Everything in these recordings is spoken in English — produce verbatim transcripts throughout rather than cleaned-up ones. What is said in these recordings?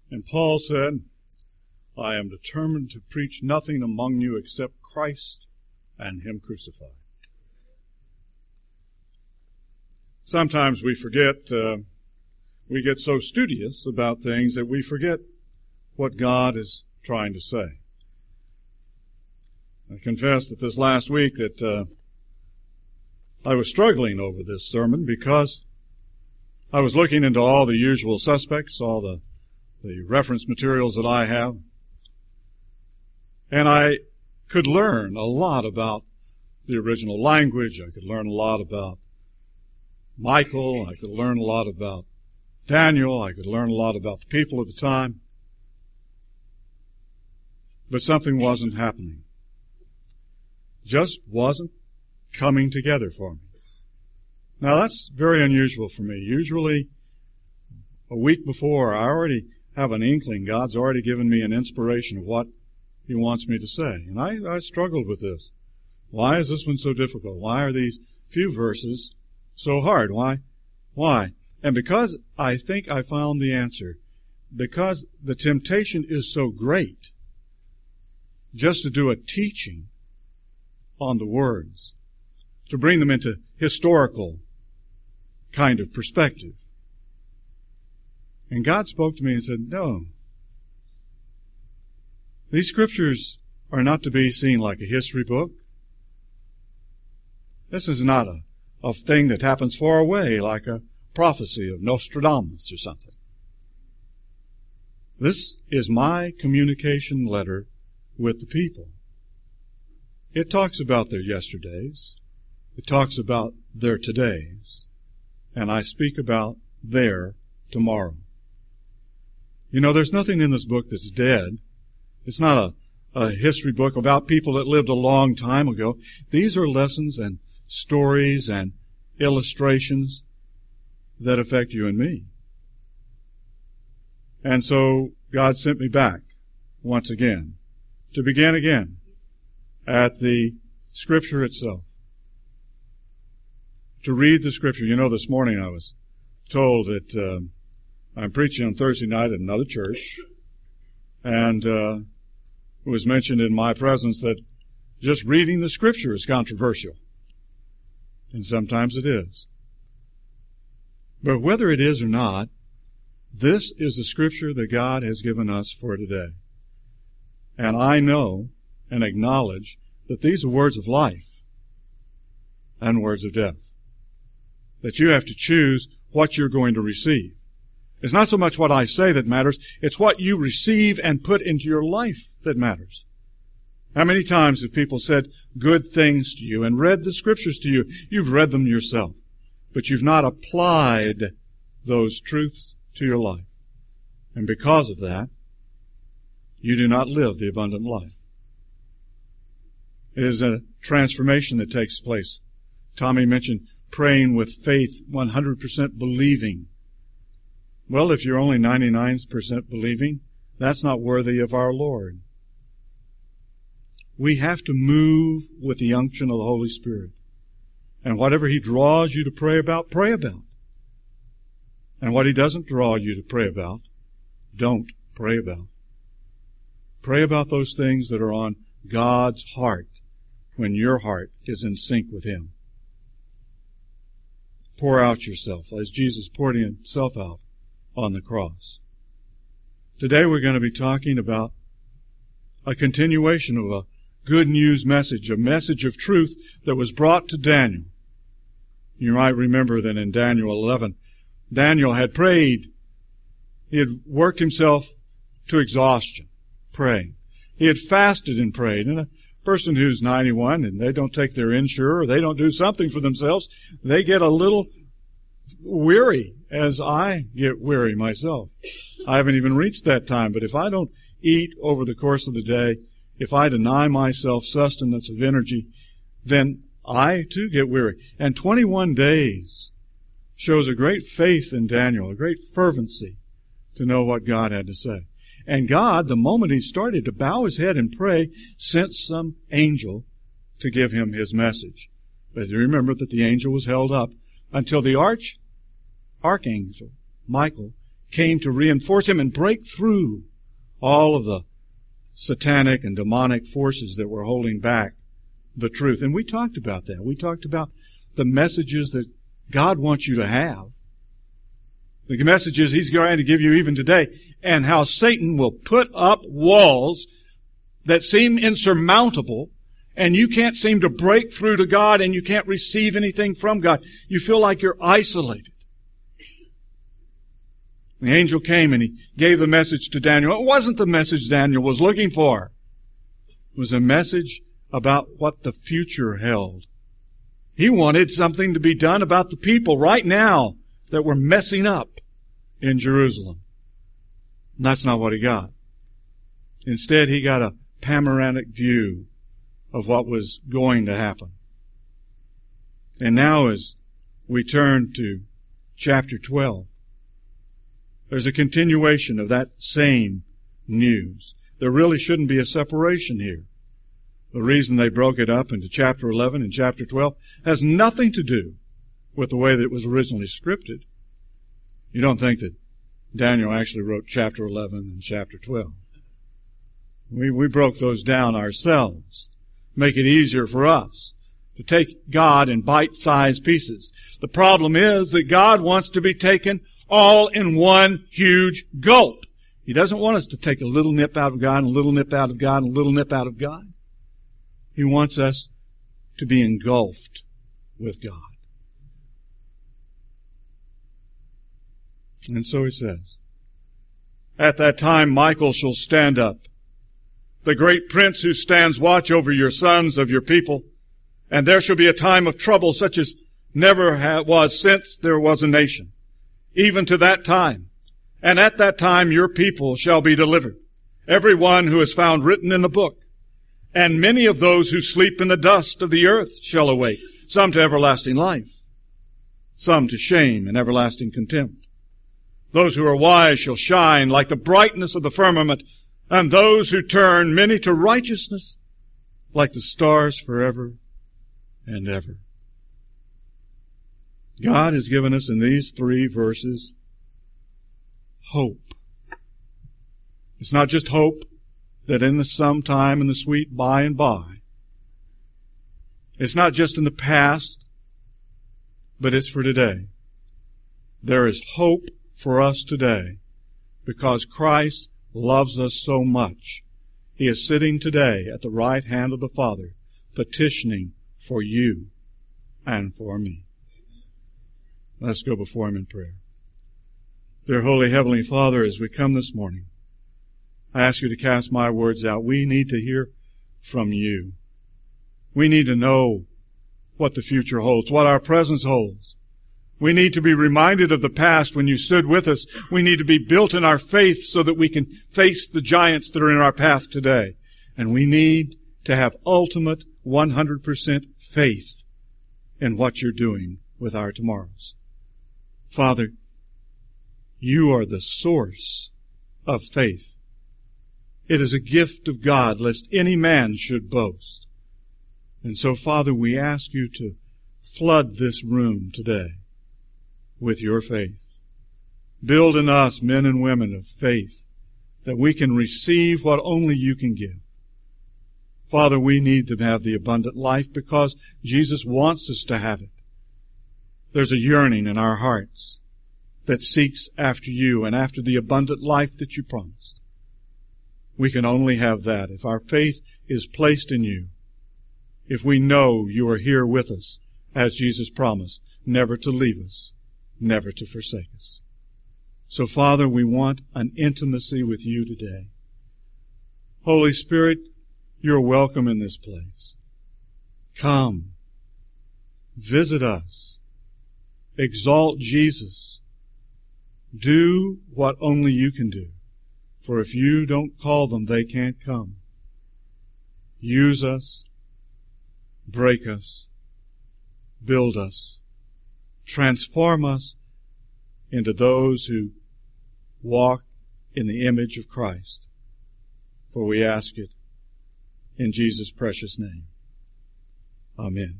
And Paul said, I am determined to preach nothing among you except Christ and Him crucified. Sometimes we forget, uh, we get so studious about things that we forget what God is trying to say. I confess that this last week that uh, I was struggling over this sermon because I was looking into all the usual suspects, all the, the reference materials that I have, and I could learn a lot about the original language. I could learn a lot about Michael. I could learn a lot about Daniel. I could learn a lot about the people at the time. But something wasn't happening. Just wasn't coming together for me. Now that's very unusual for me. Usually a week before, I already have an inkling. God's already given me an inspiration of what He wants me to say. And I, I struggled with this. Why is this one so difficult? Why are these few verses so hard? Why? Why? And because I think I found the answer. Because the temptation is so great just to do a teaching on the words, to bring them into historical kind of perspective. And God spoke to me and said, no, these scriptures are not to be seen like a history book. This is not a, a thing that happens far away like a prophecy of Nostradamus or something. This is my communication letter with the people. It talks about their yesterdays. It talks about their todays. And I speak about their tomorrow. You know, there's nothing in this book that's dead. It's not a, a history book about people that lived a long time ago. These are lessons and stories and illustrations that affect you and me. And so God sent me back once again to begin again at the Scripture itself. To read the Scripture. You know, this morning I was told that uh, I'm preaching on Thursday night at another church, and uh, it was mentioned in my presence that just reading the Scripture is controversial. And sometimes it is. But whether it is or not, this is the Scripture that God has given us for today. And I know and acknowledge that these are words of life and words of death. That you have to choose what you're going to receive. It's not so much what I say that matters, it's what you receive and put into your life that matters. How many times have people said good things to you and read the Scriptures to you? You've read them yourself, but you've not applied those truths to your life. And because of that, you do not live the abundant life. It is a transformation that takes place. Tommy mentioned praying with faith, one hundred percent believing. Well, if you're only ninety-nine percent believing, that's not worthy of our Lord. We have to move with the unction of the Holy Spirit. And whatever He draws you to pray about, pray about. And what He doesn't draw you to pray about, don't pray about. Pray about those things that are on God's heart when your heart is in sync with Him. Pour out yourself as Jesus poured Himself out on the cross. Today we're going to be talking about a continuation of a good news message, a message of truth that was brought to Daniel. You might remember that in Daniel eleven, Daniel had prayed. He had worked himself to exhaustion, praying. He had fasted and prayed. And a person who's ninety-one and they don't take their insurer, they don't do something for themselves, they get a little weary, as I get weary myself. I haven't even reached that time, but if I don't eat over the course of the day, if I deny myself sustenance of energy, then I too get weary. And twenty-one days shows a great faith in Daniel, a great fervency to know what God had to say. And God, the moment he started to bow his head and pray, sent some angel to give him his message. But you remember that the angel was held up until the arch, archangel, Michael, came to reinforce him and break through all of the satanic and demonic forces that were holding back the truth. And we talked about that. We talked about the messages that God wants you to have. The messages He's going to give you even today. And how Satan will put up walls that seem insurmountable, and you can't seem to break through to God, and you can't receive anything from God. You feel like you're isolated. The angel came and he gave the message to Daniel. It wasn't the message Daniel was looking for. It was a message about what the future held. He wanted something to be done about the people right now that were messing up in Jerusalem. And that's not what he got. Instead, he got a panoramic view of what was going to happen. And now as we turn to chapter twelve, there's a continuation of that same news. There really shouldn't be a separation here. The reason they broke it up into chapter eleven and chapter twelve has nothing to do with the way that it was originally scripted. You don't think that Daniel actually wrote chapter eleven and chapter twelve. We, we broke those down ourselves. Make it easier for us to take God in bite-sized pieces. The problem is that God wants to be taken all in one huge gulp. He doesn't want us to take a little nip out of God and a little nip out of God and a little nip out of God. He wants us to be engulfed with God. And so he says, "At that time Michael shall stand up, the great prince who stands watch over your sons of your people, and there shall be a time of trouble such as never was since there was a nation, even to that time. And at that time your people shall be delivered, every one who is found written in the book. And many of those who sleep in the dust of the earth shall awake, some to everlasting life, some to shame and everlasting contempt. Those who are wise shall shine like the brightness of the firmament, and those who turn many to righteousness like the stars forever and ever." God has given us in these three verses hope. It's not just hope that in the sometime in the sweet by and by. It's not just in the past, but it's for today. There is hope for us today because Christ loves us so much. He is sitting today at the right hand of the Father, petitioning for you and for me. Let's go before Him in prayer. Dear Holy Heavenly Father, as we come this morning, I ask you to cast my words out. We need to hear from you. We need to know what the future holds, what our presence holds. We need to be reminded of the past when you stood with us. We need to be built in our faith so that we can face the giants that are in our path today. And we need to have ultimate one hundred percent faith in what you're doing with our tomorrows. Father, you are the source of faith. It is a gift of God, lest any man should boast. And so, Father, we ask you to flood this room today with your faith. Build in us men and women of faith that we can receive what only you can give. Father, we need to have the abundant life because Jesus wants us to have it. There's a yearning in our hearts that seeks after you and after the abundant life that you promised. We can only have that if our faith is placed in you, if we know you are here with us, as Jesus promised, never to leave us, never to forsake us. So, Father, we want an intimacy with you today. Holy Spirit, you're welcome in this place. Come, visit us, exalt Jesus. Do what only you can do. For if you don't call them, they can't come. Use us, break us, build us, transform us into those who walk in the image of Christ. For we ask it in Jesus' precious name. Amen.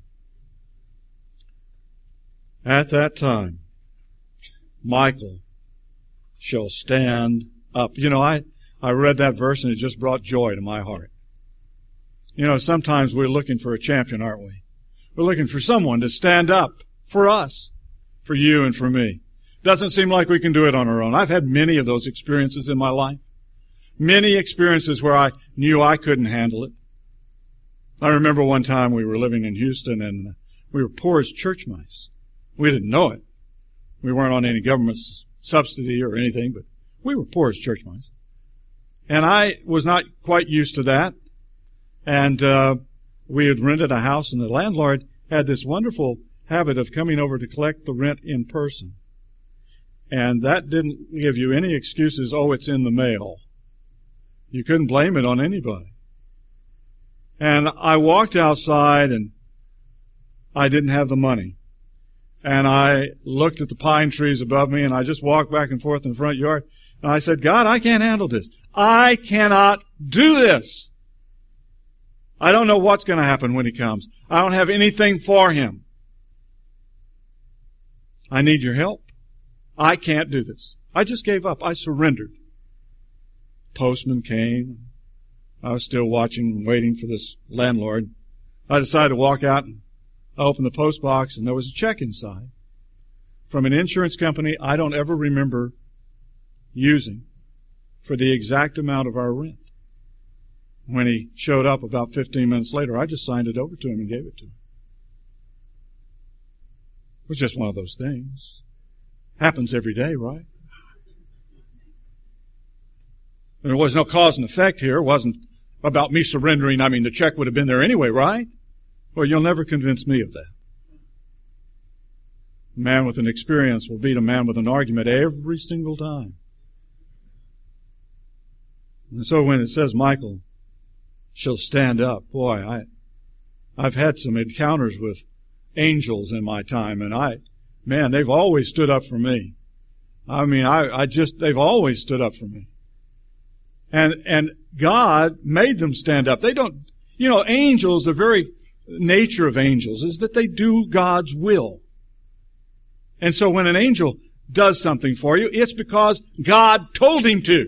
At that time, Michael shall stand up. You know, I, I read that verse and it just brought joy to my heart. You know, sometimes we're looking for a champion, aren't we? We're looking for someone to stand up for us, for you and for me. Doesn't seem like we can do it on our own. I've had many of those experiences in my life. Many experiences where I knew I couldn't handle it. I remember one time we were living in Houston and we were poor as church mice. We didn't know it. We weren't on any government subsidy or anything, but we were poor as church mice. And I was not quite used to that. And uh we had rented a house, and the landlord had this wonderful habit of coming over to collect the rent in person. And that didn't give you any excuses, oh, it's in the mail. You couldn't blame it on anybody. And I walked outside, and I didn't have the money. And I looked at the pine trees above me, and I just walked back and forth in the front yard. And I said, God, I can't handle this. I cannot do this. I don't know what's going to happen when he comes. I don't have anything for him. I need your help. I can't do this. I just gave up. I surrendered. Postman came. I was still watching, waiting for this landlord. I decided to walk out and I opened the post box, and there was a check inside from an insurance company I don't ever remember using for the exact amount of our rent. When he showed up about fifteen minutes later, I just signed it over to him and gave it to him. It was just one of those things. Happens every day, right? And there was no cause and effect here. It wasn't about me surrendering. I mean, the check would have been there anyway, right? Well, you'll never convince me of that. A man with an experience will beat a man with an argument every single time. And so when it says Michael shall stand up, boy, I, I've had some encounters with angels in my time, and I, man, they've always stood up for me. I mean, I, I just, they've always stood up for me. And, and God made them stand up. They don't, you know, angels, the very nature of angels is that they do God's will. And so when an angel does something for you, it's because God told him to.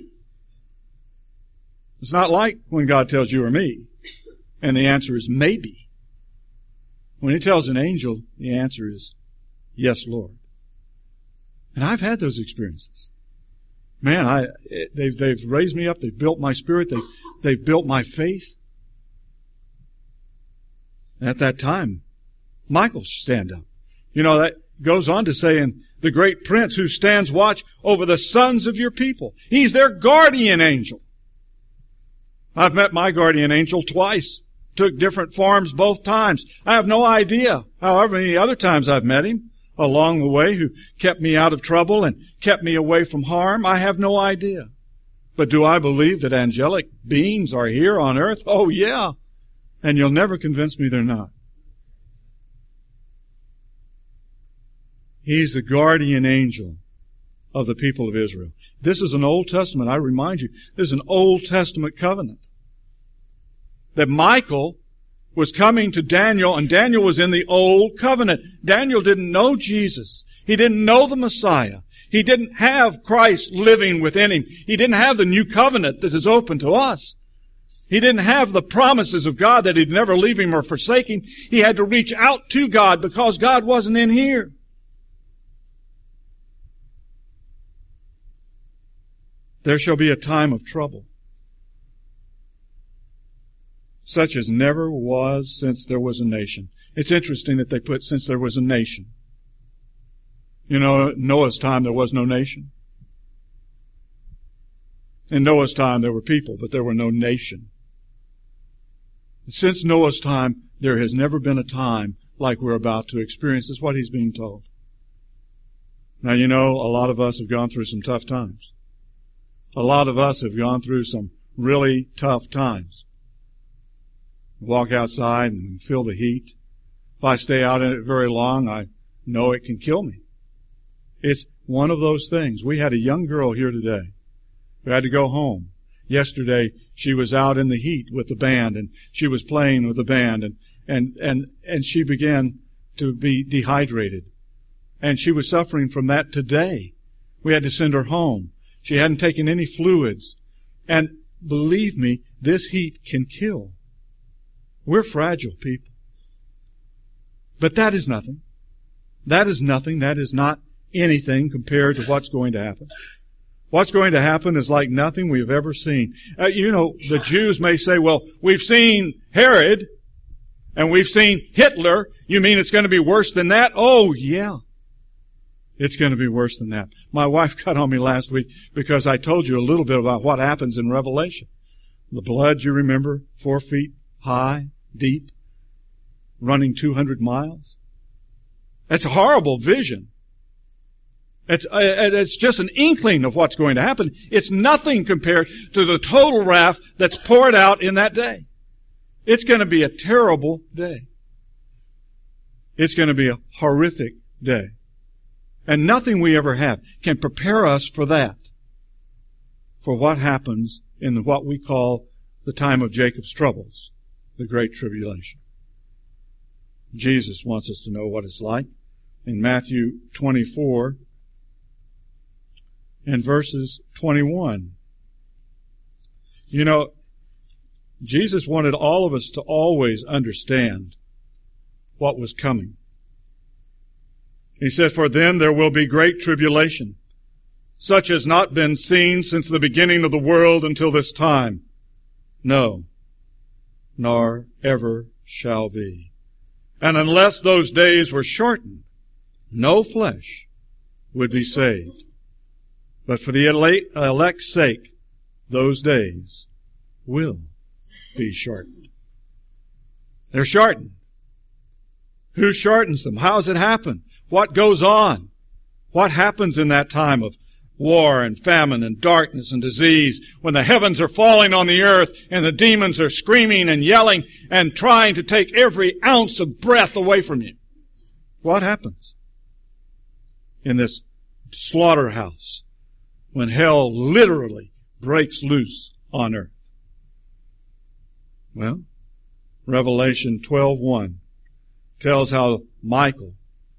It's not like when God tells you or me, and the answer is maybe. When he tells an angel, the answer is yes, Lord. And I've had those experiences. Man, I they've they've raised me up. They've built my spirit. They they've built my faith. And at that time, Michael stand up. You know, that goes on to say, in the great prince who stands watch over the sons of your people. He's their guardian angel. I've met my guardian angel twice. Took different forms both times. I have no idea however many other times I've met him along the way who kept me out of trouble and kept me away from harm. I have no idea. But do I believe that angelic beings are here on earth? Oh, yeah. And you'll never convince me they're not. He's the guardian angel of the people of Israel. This is an Old Testament. I remind you, this is an Old Testament covenant. That Michael was coming to Daniel, and Daniel was in the Old Covenant. Daniel didn't know Jesus. He didn't know the Messiah. He didn't have Christ living within him. He didn't have the new covenant that is open to us. He didn't have the promises of God that he'd never leave him or forsake him. He had to reach out to God because God wasn't in here. There shall be a time of trouble, such as never was since there was a nation. It's interesting that they put since there was a nation. You know, in Noah's time there was no nation. In Noah's time there were people, but there were no nation. Since Noah's time, there has never been a time like we're about to experience. That's what he's being told. Now, you know, a lot of us have gone through some tough times. A lot of us have gone through some really tough times. Walk outside and feel the heat. If I stay out in it very long, I know it can kill me. It's one of those things. We had a young girl here today who had to go home. Yesterday, she was out in the heat with the band, and she was playing with the band, and, and, and, and she began to be dehydrated. And she was suffering from that today. We had to send her home. She hadn't taken any fluids. And believe me, this heat can kill. We're fragile people. But that is nothing. That is nothing. That is not anything compared to what's going to happen. What's going to happen is like nothing we've ever seen. Uh, you know, the Jews may say, well, we've seen Herod and we've seen Hitler. You mean it's going to be worse than that? Oh, yeah. It's going to be worse than that. My wife got on me last week because I told you a little bit about what happens in Revelation. The blood, you remember, four feet high, deep, running two hundred miles. That's a horrible vision. It's, uh, it's just an inkling of what's going to happen. It's nothing compared to the total wrath that's poured out in that day. It's going to be a terrible day. It's going to be a horrific day. And nothing we ever have can prepare us for that, for what happens in what we call the time of Jacob's troubles, the Great Tribulation. Jesus wants us to know what it's like. In Matthew twenty-four and verses twenty-one. You know, Jesus wanted all of us to always understand what was coming. He said, for then there will be great tribulation, such as not been seen since the beginning of the world until this time. No, nor ever shall be. And unless those days were shortened, no flesh would be saved. But for the elect's sake, those days will be shortened. They're shortened. Who shortens them? How does it happen? What goes on? What happens in that time of war and famine and darkness and disease when the heavens are falling on the earth and the demons are screaming and yelling and trying to take every ounce of breath away from you? What happens in this slaughterhouse when hell literally breaks loose on earth? Well, Revelation twelve one tells how Michael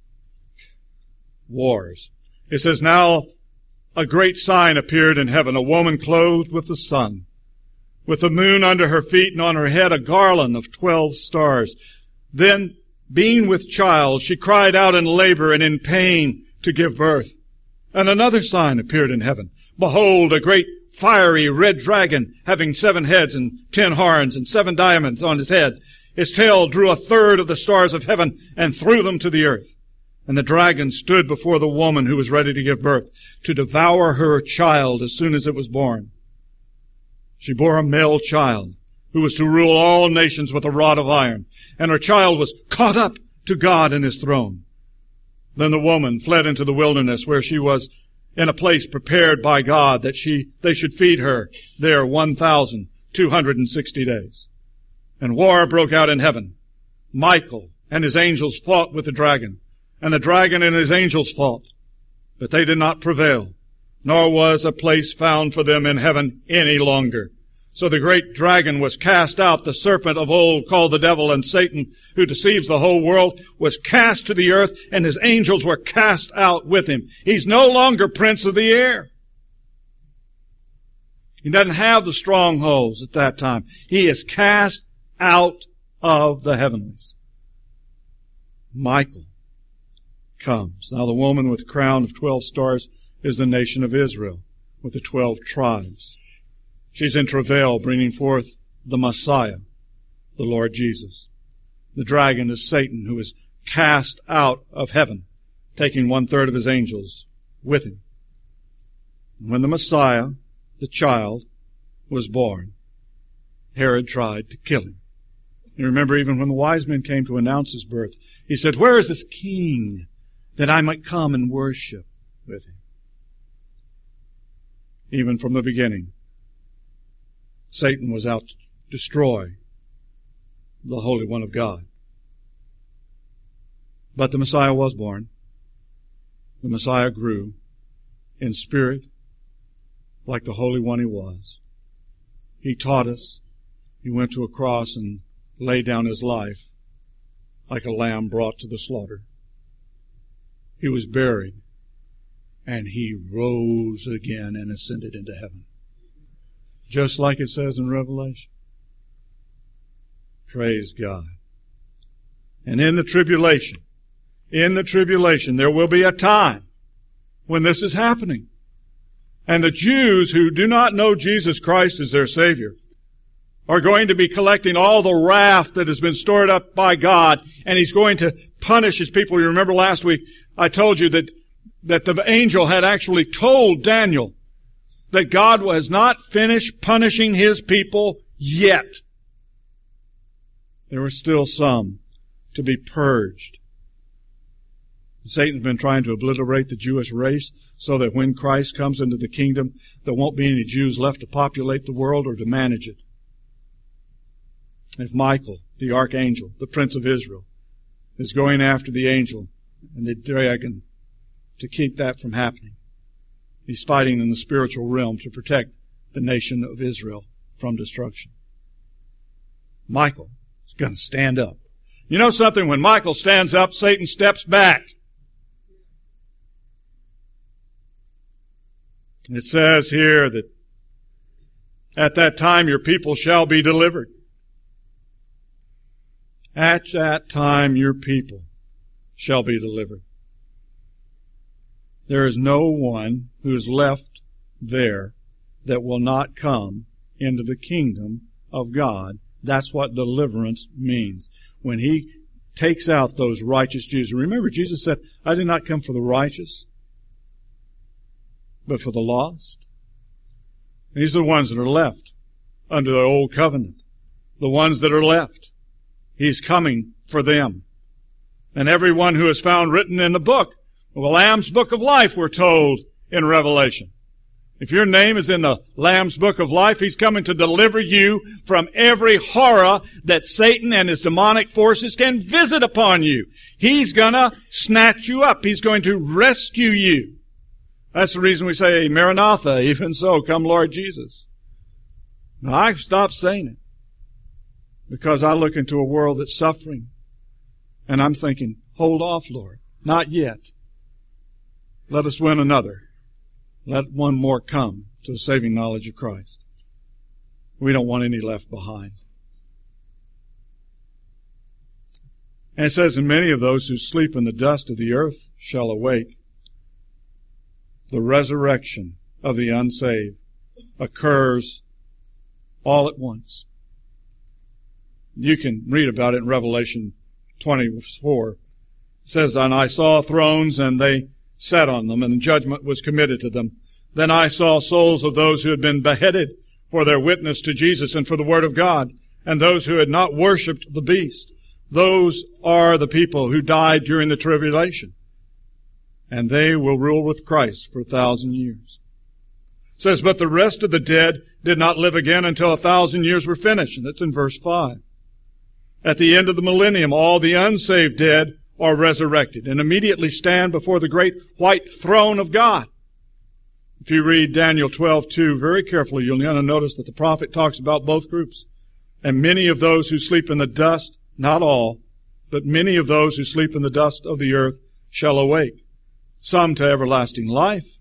wars. It says, now a great sign appeared in heaven, a woman clothed with the sun, with the moon under her feet, and on her head a garland of twelve stars. Then, being with child, she cried out in labor and in pain to give birth. And another sign appeared in heaven. Behold, a great fiery red dragon, having seven heads and ten horns and seven diamonds on his head. His tail drew a third of the stars of heaven and threw them to the earth. And the dragon stood before the woman who was ready to give birth, to devour her child as soon as it was born. She bore a male child, who was to rule all nations with a rod of iron, and her child was caught up to God in his throne. Then the woman fled into the wilderness, where she was in a place prepared by God that she they should feed her there one thousand two hundred and sixty days. And war broke out in heaven. Michael and his angels fought with the dragon, and the dragon and his angels fought, but they did not prevail, nor was a place found for them in heaven any longer. So the great dragon was cast out, the serpent of old called the devil and Satan, who deceives the whole world, was cast to the earth, and his angels were cast out with him. He's no longer prince of the air. He doesn't have the strongholds at that time. He is cast out of the heavenlies. Michael comes. Now the woman with the crown of twelve stars is the nation of Israel, with the twelve tribes. She's in travail, bringing forth the Messiah, the Lord Jesus. The dragon is Satan, who is cast out of heaven, taking one-third of his angels with him. And when the Messiah, the child, was born, Herod tried to kill him. You remember even when the wise men came to announce his birth, he said, where is this king that I might come and worship with him? Even from the beginning, Satan was out to destroy the Holy One of God. But the Messiah was born. The Messiah grew in spirit like the Holy One he was. He taught us. He went to a cross and laid down his life like a lamb brought to the slaughter. He was buried. and he rose again and ascended into heaven. Just like it says in Revelation. Praise God. And in the tribulation, in the tribulation, there will be a time when this is happening. And the Jews who do not know Jesus Christ as their Savior are going to be collecting all the wrath that has been stored up by God, and He's going to punish His people. You remember last week I told you that, that the angel had actually told Daniel that God has not finished punishing His people yet. There were still some to be purged. Satan's been trying to obliterate the Jewish race so that when Christ comes into the kingdom, there won't be any Jews left to populate the world or to manage it. If Michael, the archangel, the prince of Israel, is going after the angel and the dragon to keep that from happening, he's fighting in the spiritual realm to protect the nation of Israel from destruction. Michael is going to stand up. You know something? When Michael stands up, Satan steps back. It says here that at that time your people shall be delivered. At that time your people shall be delivered. There is no one who is left there that will not come into the kingdom of God. That's what deliverance means. When He takes out those righteous Jews. Remember, Jesus said, I did not come for the righteous, but for the lost. These are the ones that are left under the old covenant. The ones that are left. He's coming for them. And everyone who is found written in the book, the Lamb's book of life, we're told in Revelation. If your name is in the Lamb's book of life, He's coming to deliver you from every horror that Satan and his demonic forces can visit upon you. He's gonna snatch you up. He's going to rescue you. That's the reason we say, Maranatha, even so, come Lord Jesus. Now, I've stopped saying it because I look into a world that's suffering, and I'm thinking, hold off, Lord. Not yet. Let us win another. Let one more come to the saving knowledge of Christ. We don't want any left behind. And it says, and many of those who sleep in the dust of the earth shall awake. The resurrection of the unsaved occurs all at once. You can read about it in Revelation twenty-four. It says, and I saw thrones, and they sat on them, and judgment was committed to them. Then I saw souls of those who had been beheaded for their witness to Jesus and for the word of God, and those who had not worshipped the beast. Those are the people who died during the tribulation. And they will rule with Christ for a thousand years. It says, but the rest of the dead did not live again until a thousand years were finished. And that's in verse five. At the end of the millennium, all the unsaved dead are resurrected and immediately stand before the great white throne of God. If you read Daniel twelve two very carefully, you'll notice that the prophet talks about both groups. And many of those who sleep in the dust, not all, but many of those who sleep in the dust of the earth shall awake. Some to everlasting life.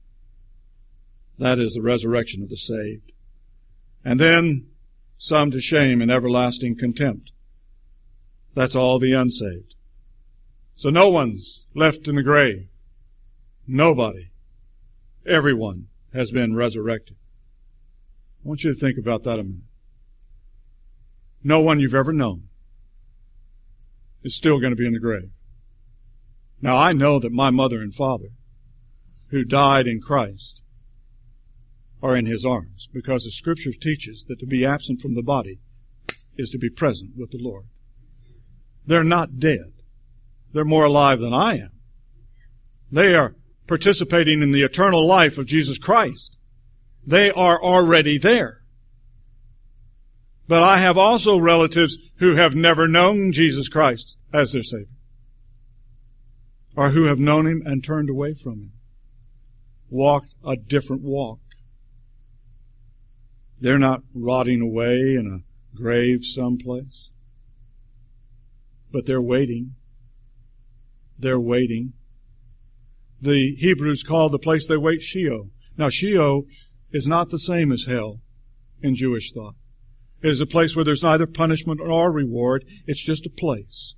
That is the resurrection of the saved. And then some to shame and everlasting contempt. That's all the unsaved. So no one's left in the grave. Nobody. Everyone has been resurrected. I want you to think about that a minute. No one you've ever known is still going to be in the grave. Now, I know that my mother and father, who died in Christ, are in His arms, because the Scripture teaches that to be absent from the body is to be present with the Lord. They're not dead. They're more alive than I am. They are participating in the eternal life of Jesus Christ. They are already there. But I have also relatives who have never known Jesus Christ as their Savior, or who have known Him and turned away from Him, walked a different walk. They're not rotting away in a grave someplace, but they're waiting. They're waiting. the Hebrews called the place they wait Sheol. Now, Sheol is not the same as hell in Jewish thought. It is a place where there's neither punishment nor reward. It's just a place.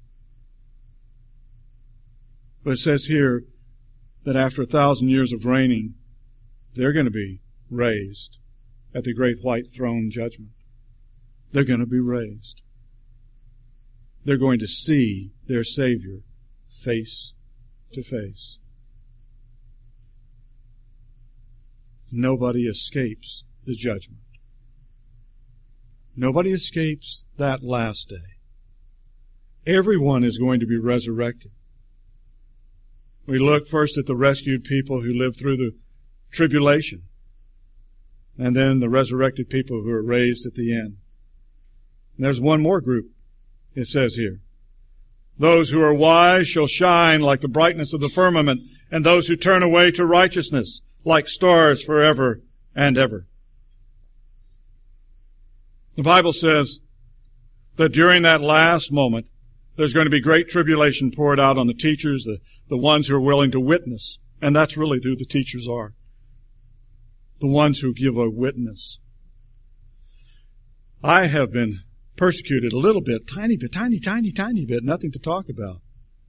But it says here that after a thousand years of reigning, they're going to be raised at the great white throne judgment. They're going to be raised. They're going to see their Savior face to face. Nobody escapes the judgment. Nobody escapes that last day. Everyone is going to be resurrected. We look first at the rescued people who lived through the tribulation, and then the resurrected people who are raised at the end. And there's one more group, it says here. Those who are wise shall shine like the brightness of the firmament, and those who turn away to righteousness like stars forever and ever. The Bible says that during that last moment, there's going to be great tribulation poured out on the teachers, the, the ones who are willing to witness. And that's really who the teachers are. The ones who give a witness. I have been persecuted a little bit, tiny bit, tiny, tiny, tiny bit, nothing to talk about.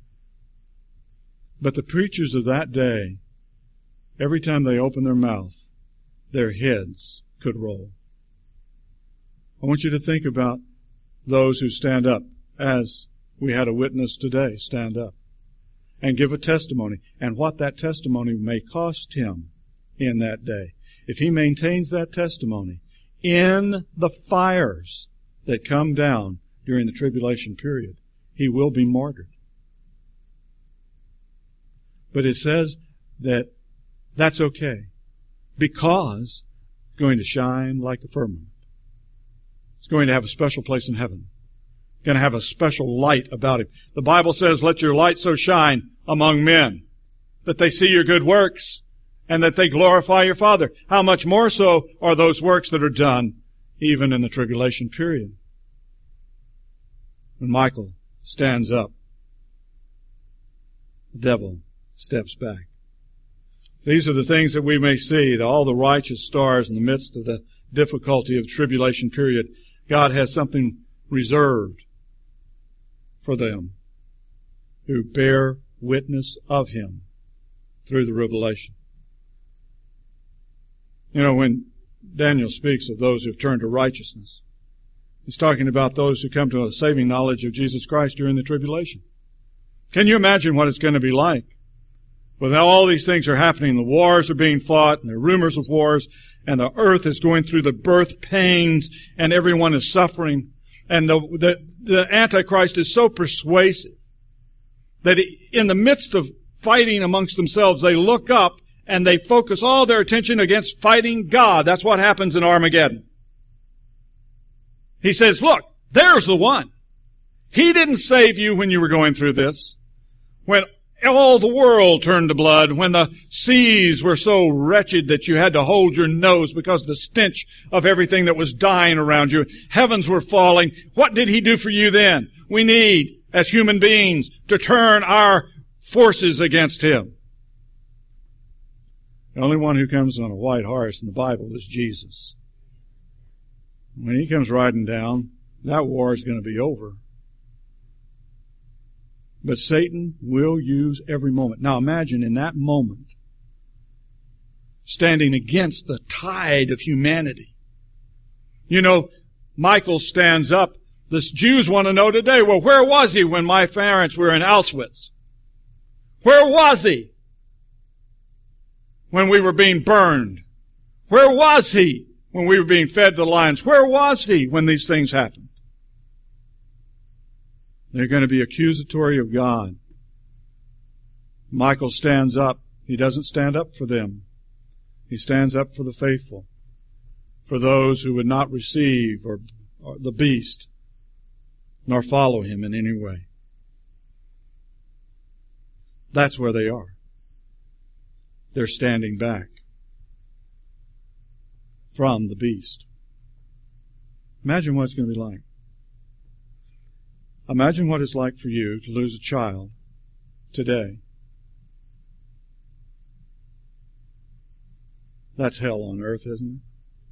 But the preachers of that day, every time they opened their mouth, their heads could roll. I want you to think about those who stand up, as we had a witness today stand up and give a testimony, and what that testimony may cost him in that day. If he maintains that testimony in the fires that come down during the tribulation period, he will be martyred. But it says that that's okay, because it's going to shine like the firmament. It's going to have a special place in heaven. Going to have a special light about him. The Bible says, let your light so shine among men that they see your good works and that they glorify your Father. How much more so are those works that are done even in the tribulation period? When Michael stands up, the devil steps back. These are the things that we may see, that all the righteous stars in the midst of the difficulty of the tribulation period. God has something reserved for them who bear witness of Him through the revelation. You know, when Daniel speaks of those who have turned to righteousness, he's talking about those who come to a saving knowledge of Jesus Christ during the tribulation. Can you imagine what it's going to be like? Well, now all these things are happening. The wars are being fought, and there are rumors of wars, and the earth is going through the birth pains, and everyone is suffering. And the, the, the Antichrist is so persuasive that in the midst of fighting amongst themselves, they look up and they focus all their attention against fighting God. That's what happens in Armageddon. He says, look, there's the one. He didn't save you when you were going through this. When all the world turned to blood, when the seas were so wretched that you had to hold your nose because of the stench of everything that was dying around you. Heavens were falling. What did He do for you then? We need, as human beings, to turn our forces against Him. The only one who comes on a white horse in the Bible is Jesus. When He comes riding down, that war is going to be over. But Satan will use every moment. Now imagine in that moment, standing against the tide of humanity. You know, Michael stands up. The Jews want to know today, well, where was he when my parents were in Auschwitz? Where was he when we were being burned? Where was he when we were being fed to the lions? Where was he when these things happened? They're going to be accusatory of God. Michael stands up. He doesn't stand up for them. He stands up for the faithful, for those who would not receive or, or the beast, nor follow him in any way. That's where they are. They're standing back from the beast. Imagine what it's going to be like. Imagine what it's like for you to lose a child today. That's hell on earth, isn't it?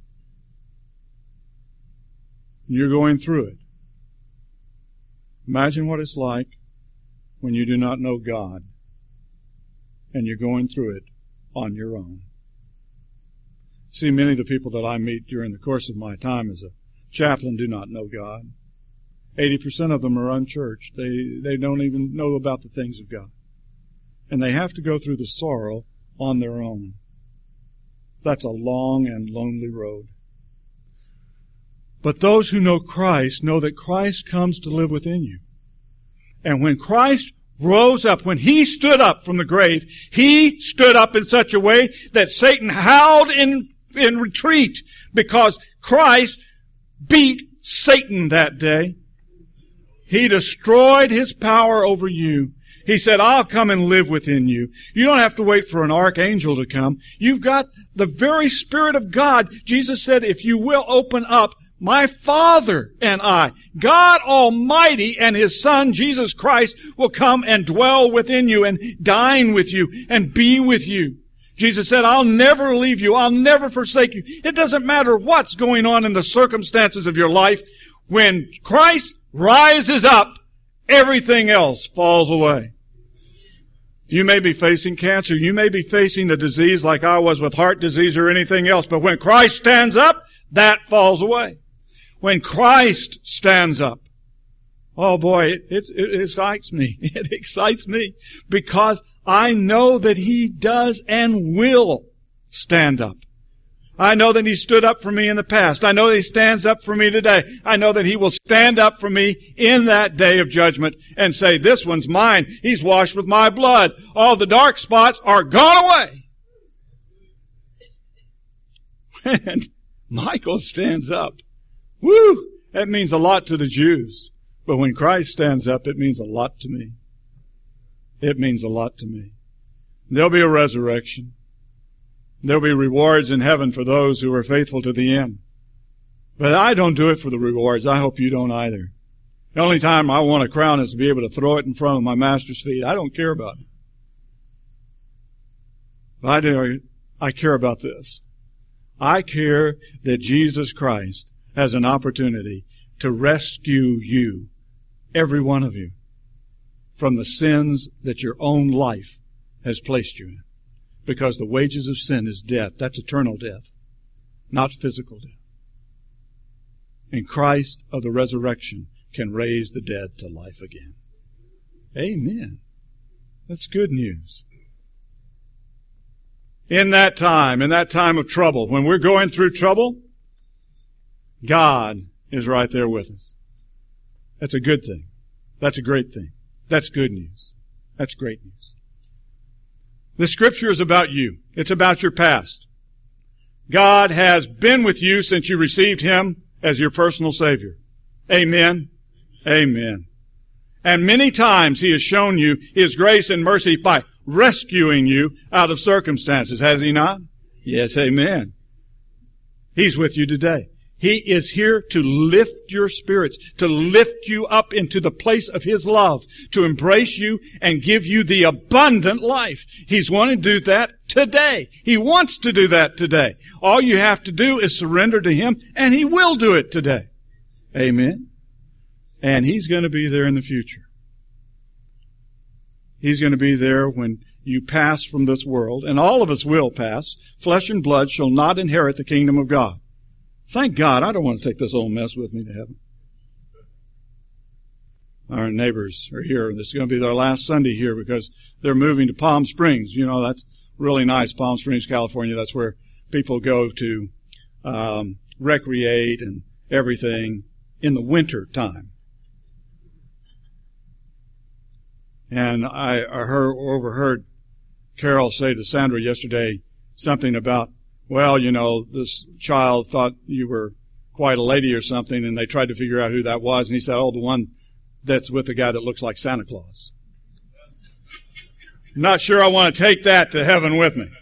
You're going through it. Imagine what it's like when you do not know God and you're going through it on your own. See, many of the people that I meet during the course of my time as a chaplain do not know God. eighty percent of them are unchurched. They, they don't even know about the things of God. And they have to go through the sorrow on their own. That's a long and lonely road. But those who know Christ know that Christ comes to live within you. And when Christ rose up, when He stood up from the grave, He stood up in such a way that Satan howled in, in retreat because Christ beat Satan that day. He destroyed his power over you. He said, I'll come and live within you. You don't have to wait for an archangel to come. You've got the very Spirit of God. Jesus said, if you will open up, my Father and I, God Almighty and His Son, Jesus Christ, will come and dwell within you and dine with you and be with you. Jesus said, I'll never leave you. I'll never forsake you. It doesn't matter what's going on in the circumstances of your life. When Christ rises up, everything else falls away. You may be facing cancer. You may be facing a disease like I was with heart disease or anything else. But when Christ stands up, that falls away. When Christ stands up, oh boy, it, it, it excites me. It excites me because I know that He does and will stand up. I know that He stood up for me in the past. I know that He stands up for me today. I know that He will stand up for me in that day of judgment and say, this one's mine. He's washed with my blood. All the dark spots are gone away. And Michael stands up. Woo! That means a lot to the Jews. But when Christ stands up, it means a lot to me. It means a lot to me. There'll be a resurrection. There'll be rewards in heaven for those who are faithful to the end. But I don't do it for the rewards. I hope you don't either. The only time I want a crown is to be able to throw it in front of my master's feet. I don't care about it. But I do. I care about this. I care that Jesus Christ has an opportunity to rescue you, every one of you, from the sins that your own life has placed you in. Because the wages of sin is death. That's eternal death, not physical death. And Christ of the resurrection can raise the dead to life again. Amen. That's good news. In that time, in that time of trouble, when we're going through trouble, God is right there with us. That's a good thing. That's a great thing. That's good news. That's great news. The Scripture is about you. It's about your past. God has been with you since you received Him as your personal Savior. Amen. Amen. And many times He has shown you His grace and mercy by rescuing you out of circumstances, has He not? Yes, amen. He's with you today. He is here to lift your spirits, to lift you up into the place of His love, to embrace you and give you the abundant life. He's wanting to do that today. He wants to do that today. All you have to do is surrender to Him, and He will do it today. Amen. And He's going to be there in the future. He's going to be there when you pass from this world, and all of us will pass. Flesh and blood shall not inherit the kingdom of God. Thank God, I don't want to take this old mess with me to heaven. Our neighbors are here. This is going to be their last Sunday here because they're moving to Palm Springs. You know, that's really nice, Palm Springs, California. That's where people go to um, recreate and everything in the winter time. And I, I heard, overheard Carol say to Sandra yesterday something about, well, you know, this child thought you were quite a lady or something, and they tried to figure out who that was, and he said, oh, the one that's with the guy that looks like Santa Claus. I'm not sure I want to take that to heaven with me.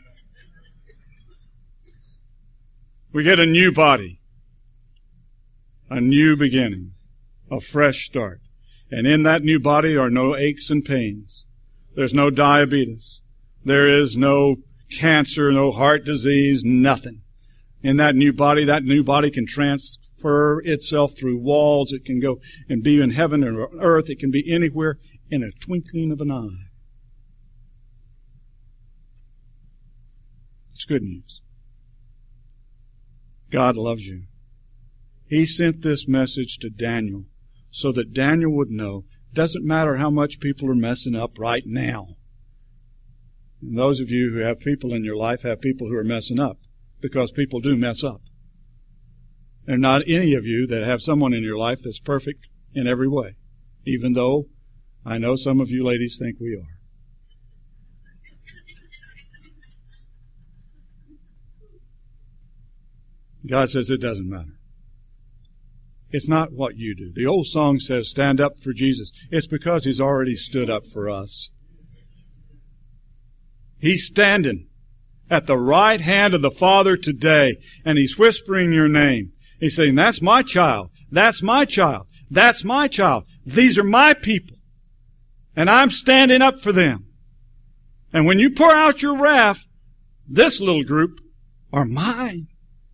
We get a new body, a new beginning, a fresh start. And in that new body are no aches and pains. There's no diabetes. There is no cancer, no heart disease, nothing. In that new body, that new body can transfer itself through walls. It can go and be in heaven or earth. It can be anywhere in a twinkling of an eye. It's good news. God loves you. He sent this message to Daniel so that Daniel would know it doesn't matter how much people are messing up right now. And those of you who have people in your life have people who are messing up, because people do mess up. There are not any of you that have someone in your life that's perfect in every way, even though I know some of you ladies think we are. God says it doesn't matter. It's not what you do. The old song says, stand up for Jesus. It's because He's already stood up for us. He's standing at the right hand of the Father today, and He's whispering your name. He's saying, that's my child. That's my child. That's my child. These are my people. And I'm standing up for them. And when you pour out your wrath, this little group are mine.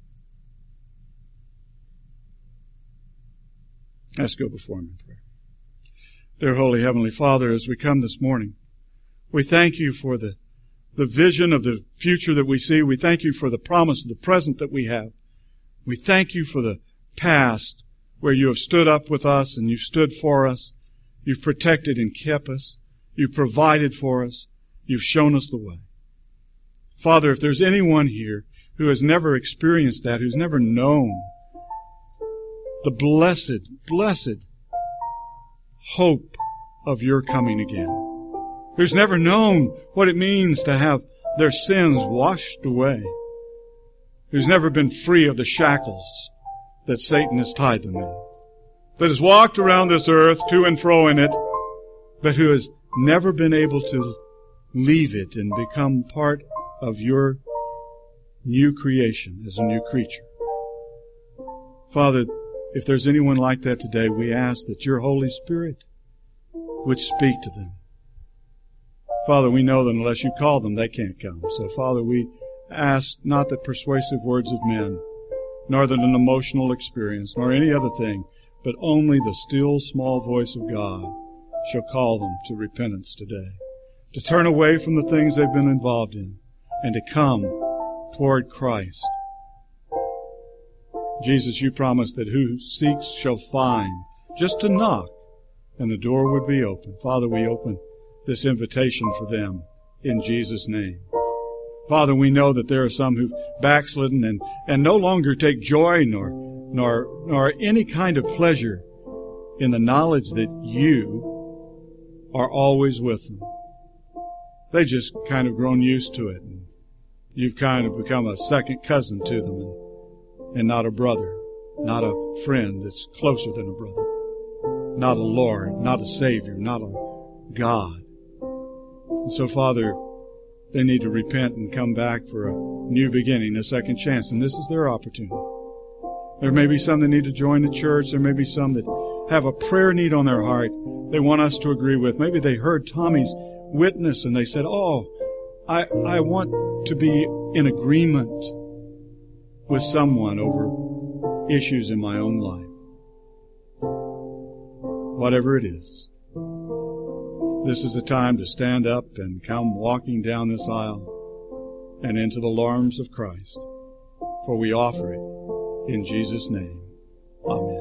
Let's go before Him in prayer. Dear Holy Heavenly Father, as we come this morning, we thank You for the, the vision of the future that we see. We thank You for the promise of the present that we have. We thank You for the past where You have stood up with us and You've stood for us. You've protected and kept us. You've provided for us. You've shown us the way. Father, if there's anyone here who has never experienced that, who's never known the blessed, blessed hope of Your coming again, who's never known what it means to have their sins washed away, who's never been free of the shackles that Satan has tied them in, that has walked around this earth to and fro in it, but who has never been able to leave it and become part of Your new creation as a new creature. Father, if there's anyone like that today, we ask that Your Holy Spirit would speak to them. Father, we know that unless You call them, they can't come. So, Father, we ask not the persuasive words of men, nor that an emotional experience, nor any other thing, but only the still small voice of God shall call them to repentance today, to turn away from the things they've been involved in, and to come toward Christ. Jesus, You promised that who seeks shall find, just to knock, and the door would be open. Father, we open this invitation for them in Jesus' name. Father, we know that there are some who've backslidden and, and no longer take joy nor, nor, nor any kind of pleasure in the knowledge that You are always with them. They've just kind of grown used to it. And You've kind of become a second cousin to them. And, And not a brother, not a friend that's closer than a brother, not a Lord, not a Savior, not a God. And so, Father, they need to repent and come back for a new beginning, a second chance, and this is their opportunity. There may be some that need to join the church. There may be some that have a prayer need on their heart they want us to agree with. Maybe they heard Tommy's witness and they said, oh, I, I want to be in agreement with someone over issues in my own life. Whatever it is, this is the time to stand up and come walking down this aisle and into the arms of Christ, for we offer it in Jesus' name. Amen.